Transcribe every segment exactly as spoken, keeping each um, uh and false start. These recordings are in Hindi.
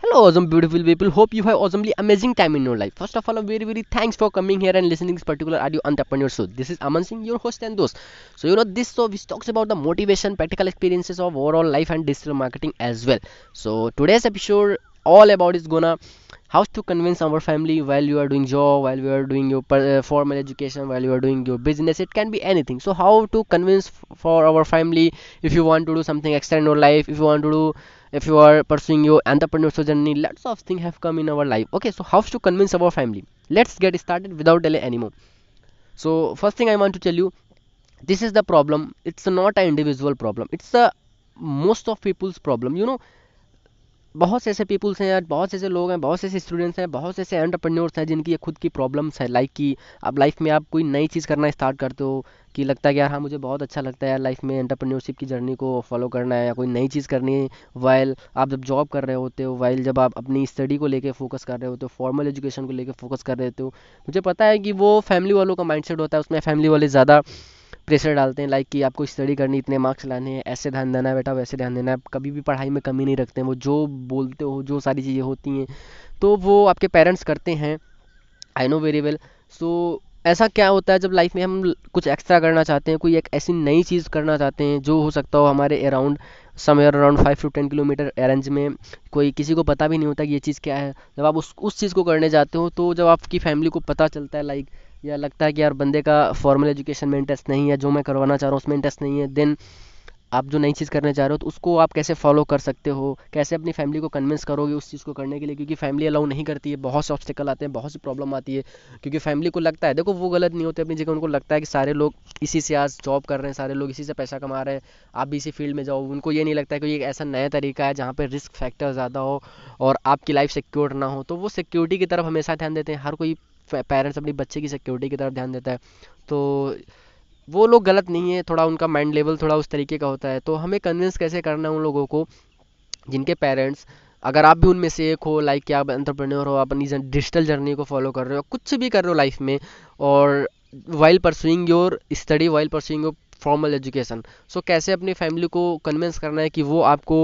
Hello, awesome, beautiful people. Hope you have awesomely amazing time in your life. First of all, a very, very thanks for coming here and listening this particular audio entrepreneur show. This is Aman Singh, your host and host. So you know this show which talks about the motivation, practical experiences of overall life and digital marketing as well. So today's episode all about is gonna how to convince our family while you are doing job, while you are doing your per- uh, formal education, while you are doing your business. It can be anything. So how to convince f- for our family if you want to do something extra in your life, if you want to do if you are pursuing your entrepreneurial journey, lots of things have come in our life. Okay, so how to convince our family? Let's get started without delay anymore. So first thing I want to tell you, this is the problem. It's not an individual problem, it's a most of people's problem, you know. बहुत से ऐसे पीपल्स हैं यार, बहुत से ऐसे लोग हैं, बहुत से ऐसे स्टूडेंट्स हैं, बहुत से ऐसे एंटरप्रेन्योर्स हैं जिनकी ये खुद की प्रॉब्लम्स है लाइक कि अब लाइफ में आप कोई नई चीज़ करना स्टार्ट करते हो कि लगता है कि यार हाँ मुझे बहुत अच्छा लगता है यार लाइफ में एंटरप्रेन्योरशिप की जर्नी को फॉलो करना है या कोई नई चीज़ करनी है। वाइल आप जब जॉब कर रहे होते हो, वाइल जब आप अपनी स्टडी को लेके फोकस कर रहे होते हो, फॉर्मल एजुकेशन को लेके फोकस कर रहे होते हो, मुझे पता है कि वो फैमिली वालों का माइंडसेट होता है, उसमें फैमिली वाले ज़्यादा प्रेशर डालते हैं लाइक कि आपको स्टडी करनी, इतने मार्क्स लाने हैं, ऐसे ध्यान देना है बेटा, वैसे ध्यान देना है, आप कभी भी पढ़ाई में कमी नहीं रखते हैं, वो जो बोलते हो जो सारी चीज़ें होती हैं तो वो आपके पेरेंट्स करते हैं। I know very well. So ऐसा क्या होता है जब लाइफ में हम ल- कुछ एक्स्ट्रा करना चाहते हैं, कोई एक ऐसी नई चीज़ करना चाहते हैं जो हो सकता हो हमारे around somewhere around five to ten kilometre range में, कोई किसी को पता भी नहीं होता कि ये चीज़ क्या है। जब आप उस उस चीज़ को करने जाते हो तो जब आपकी फैमिली को पता चलता है लाइक या लगता है कि यार बंदे का फॉर्मल एजुकेशन में इंटरेस्ट नहीं है, जो मैं करवाना चाह रहा हूँ उसमें इंटरेस्ट नहीं है, देन आप जो नई चीज़ करने चाह रहे हो तो उसको आप कैसे फॉलो कर सकते हो, कैसे अपनी फैमिली को कन्विंस करोगे उस चीज़ को करने के लिए, क्योंकि फैमिली अलाउ नहीं करती है, बहुत से ऑब्स्टिकल आते हैं, बहुत सी प्रॉब्लम आती है। क्योंकि फैमिली को लगता है, देखो वो गलत नहीं होते अपनी जगह, उनको लगता है कि सारे लोग इसी से आज जॉब कर रहे हैं, सारे लोग इसी से पैसा कमा रहे हैं, आप भी इसी फील्ड में जाओ। उनको ये नहीं लगता है कि ये एक ऐसा नया तरीका है जहाँ पे रिस्क फैक्टर ज़्यादा हो और आपकी लाइफ सिक्योर ना हो, तो वो सिक्योरिटी की तरफ हमेशा ध्यान देते हैं। हर कोई पेरेंट्स अपनी बच्चे की सिक्योरिटी की तरफ ध्यान देता है। तो वो लोग गलत नहीं है, थोड़ा उनका माइंड लेवल थोड़ा उस तरीके का होता है। तो हमें कन्विंस कैसे करना है उन लोगों को जिनके पेरेंट्स, अगर आप भी उनमें से एक हो लाइक कि आप एंटरप्रेन्योर हो, अपनी डिजिटल जर्नी को फॉलो कर रहे हो, कुछ भी कर रहे हो लाइफ में, और while pursuing your study, while pursuing your formal education. So कैसे अपनी फैमिली को कन्विंस करना है कि वो आपको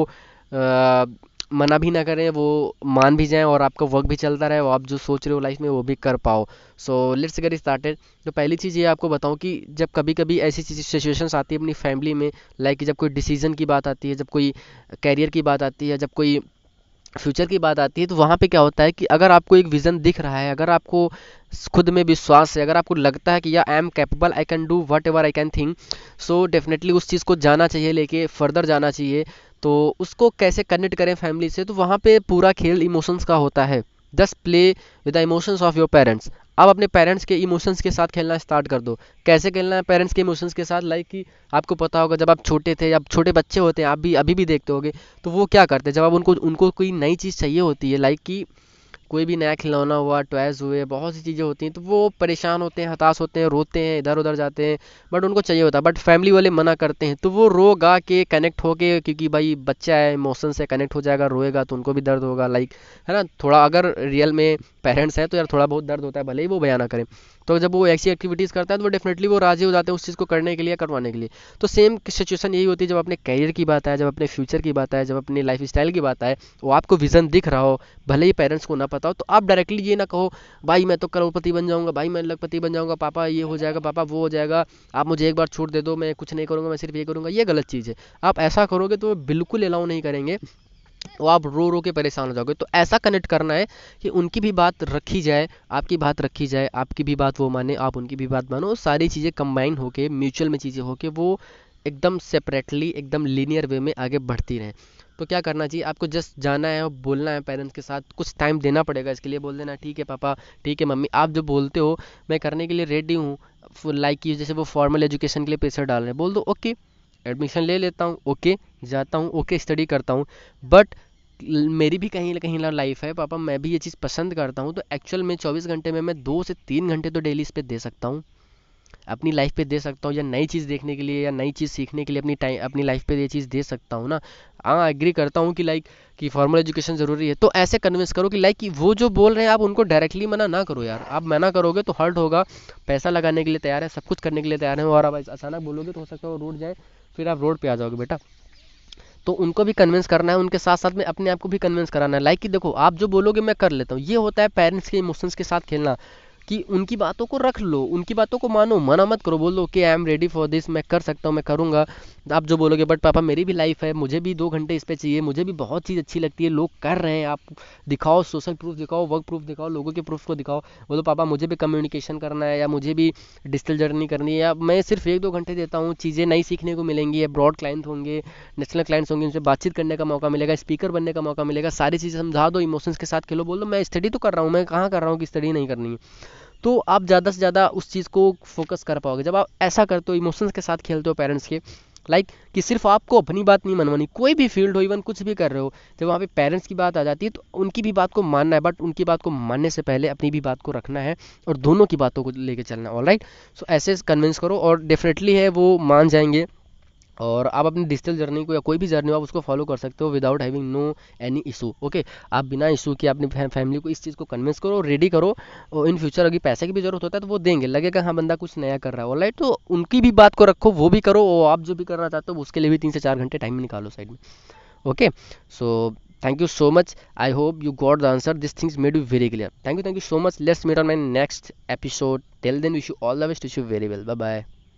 अ, मना भी ना करें, वो मान भी जाएं और आपका वर्क भी चलता रहे, और आप जो सोच रहे हो लाइफ में वो भी कर पाओ। So let's get started. तो पहली चीज़ ये आपको बताऊं कि जब कभी कभी ऐसी चीज़ सिचुएशंस आती है अपनी फैमिली में, लाइक जब कोई डिसीजन की बात आती है, जब कोई कैरियर की बात आती है, जब कोई फ्यूचर की बात आती है, तो वहाँ पे क्या होता है कि अगर आपको एक विज़न दिख रहा है, अगर आपको खुद में विश्वास है, अगर आपको लगता है कि या I am capable, I can do whatever I can think, so definitely उस चीज़ को जाना चाहिए, लेके फर्दर जाना चाहिए। तो उसको कैसे कनेक्ट करें फैमिली से, तो वहाँ पे पूरा खेल इमोशंस का होता है। Just play with the emotions of your parents. आप अपने पेरेंट्स के इमोशंस के साथ खेलना स्टार्ट कर दो। कैसे खेलना है पेरेंट्स के इमोशंस के साथ, लाइक कि आपको पता होगा जब आप छोटे थे, जब छोटे बच्चे होते हैं, आप भी अभी भी देखते होगे, तो वो क्या करते हैं जब आप उनको उनको कोई नई चीज़ चाहिए होती है, लाइक कि कोई भी नया खिलौना हुआ, टॉयज हुए, बहुत सी चीज़ें होती हैं, तो वो परेशान होते हैं, हताश होते हैं, रोते हैं, इधर उधर जाते हैं, बट उनको चाहिए होता है, बट फैमिली वाले मना करते हैं, तो वो रो गा के कनेक्ट होके, क्योंकि भाई बच्चा है, इमोशन से कनेक्ट हो जाएगा, रोएगा तो उनको भी दर्द होगा, लाइक है ना, थोड़ा अगर रियल में पेरेंट्स हैं तो यार थोड़ा बहुत दर्द होता है, भले ही वो बयान ना करें। तो जब वो ऐसी एक्टिविटीज़ करता है तो वो डेफिनेटली वो राजी हो जाते हैं उस चीज़ को करने के लिए, करवाने के लिए। तो सेम सिचुएशन यही होती है जब अपने करियर की बात आए, जब अपने फ्यूचर की बात आए, जब अपनी लाइफ स्टाइल की बात आए, वो आपको विजन दिख रहा हो, भले ही पेरेंट्स को ना पता हो, तो आप डायरेक्टली ये ना कहो भाई मैं तो करोड़पति बन जाऊंगा, भाई मैं लखपति बन जाऊंगा, पापा ये हो जाएगा, पापा वो हो जाएगा, आप मुझे एक बार छूट दे दो, मैं कुछ नहीं करूंगा, मैं सिर्फ ये करूंगा। ये गलत चीज़ है। आप ऐसा करोगे तो वो बिल्कुल अलाउ नहीं करेंगे, वो आप रो रो के परेशान हो जाओगे। तो ऐसा कनेक्ट करना है कि उनकी भी बात रखी जाए, आपकी बात रखी जाए, आपकी भी बात वो माने, आप उनकी भी बात मानो, सारी चीज़ें कंबाइन होके, म्यूचुअल में चीज़ें होके, वो एकदम सेपरेटली, एकदम लीनियर वे में आगे बढ़ती रहें। तो क्या करना चाहिए आपको, जस्ट जाना है और बोलना है पेरेंट्स के साथ, कुछ टाइम देना पड़ेगा इसके लिए, बोल देना ठीक है पापा, ठीक है मम्मी, आप जो बोलते हो मैं करने के लिए रेडी हूँ। लाइक कि जैसे वो फॉर्मल एजुकेशन के लिए प्रेशर डाल रहे हैं, बोल दो ओके एडमिशन ले लेता हूँ, ओके जाता हूँ, ओके स्टडी करता हूँ, बट मेरी भी कहीं ना कहीं ना लाइफ है पापा, मैं भी ये चीज़ पसंद करता हूँ, तो एक्चुअल में चौबीस घंटे में मैं दो से तीन घंटे तो डेली इस पे दे सकता हूँ, अपनी लाइफ पे दे सकता हूँ, या नई चीज़ देखने के लिए या नई चीज़ सीखने के लिए अपनी टाइम अपनी लाइफ पे ये चीज़ दे सकता हूँ ना। हाँ एग्री करता हूँ कि लाइक कि फॉर्मल एजुकेशन ज़रूरी है, तो ऐसे कन्विंस करो कि लाइक कि वो जो बोल रहे हैं आप उनको डायरेक्टली मना ना करो यार, आप मना करोगे तो हर्ट होगा। पैसा लगाने के लिए तैयार है, सब कुछ करने के लिए तैयार है, और आप अचानक बोलोगे तो हो सकता है वो रूठ जाए, फिर आप रोड पे आ जाओगे बेटा। तो उनको भी कन्विंस करना है, उनके साथ साथ में अपने आप को भी कन्विंस कराना है। लाइक कि देखो, आप जो बोलोगे मैं कर लेता हूँ, ये होता है पेरेंट्स के इमोशंस के साथ खेलना, कि उनकी बातों को रख लो, उनकी बातों को मानो, मना मत करो, बोल दो कि I am ready for this, मैं कर सकता हूँ, मैं करूँगा। आप जो बोलोगे बट पापा मेरी भी लाइफ है, मुझे भी दो घंटे इस पे चाहिए, मुझे भी बहुत चीज़ अच्छी लगती है, लोग कर रहे हैं, आप दिखाओ, सोशल प्रूफ दिखाओ, वर्क प्रूफ दिखाओ, लोगों के प्रूफ को दिखाओ। बोलो पापा मुझे भी कम्युनिकेशन करना है, या मुझे भी डिजिटल जर्नी करनी है, या मैं सिर्फ एक दो घंटे देता हूँ, चीज़ें नई सीखने को मिलेंगी, अब्रॉड क्लाइंट होंगे, नेशनल क्लाइंट्स होंगे, उनसे बातचीत करने का मौका मिलेगा, स्पीकर बनने का मौका मिलेगा, सारी चीज़ें समझा दो, इमोशंस के साथ खेलो, बोल दो मैं स्टडी तो कर रहा हूँ, मैं कहाँ कर रहा हूँ कि स्टडी नहीं करनी है। तो आप ज़्यादा से ज़्यादा उस चीज़ को फोकस कर पाओगे जब आप ऐसा करते हो, इमोशंस के साथ खेलते हो पेरेंट्स के। लाइक like, कि सिर्फ आपको अपनी बात नहीं मनवानी, कोई भी फील्ड हो, इवन कुछ भी कर रहे हो, जब वहाँ पे पेरेंट्स की बात आ जाती है तो उनकी भी बात को मानना है, बट उनकी बात को मानने से पहले अपनी भी बात को रखना है और दोनों की बातों को लेके चलना है। ऑलराइट, सो ऐसे कन्विंस करो और डेफिनेटली है वो मान जाएंगे, और आप अपनी डिजिटल जर्नी को या कोई भी जर्नी हो आप उसको फॉलो कर सकते हो without having no any issue. Okay, आप बिना इशू के अपनी फैमिली को इस चीज़ को कन्विंस करो, रेडी करो, और इन फ्यूचर अगर पैसे की भी जरूरत होता है तो वो देंगे, लगेगा हाँ बंदा कुछ नया कर रहा है। ऑलराइट, तो उनकी भी बात को रखो, वो भी करो, और आप जो भी करना चाहते हो उसके लिए भी तीन से चार घंटे टाइम निकालो साइड में। Okay, so thank you so much. I hope you got the answer. These things made you very clear. Thank you, thank you so much. Let's meet on my next episode. Till then, wish you all the best. Wish you very well. Bye bye.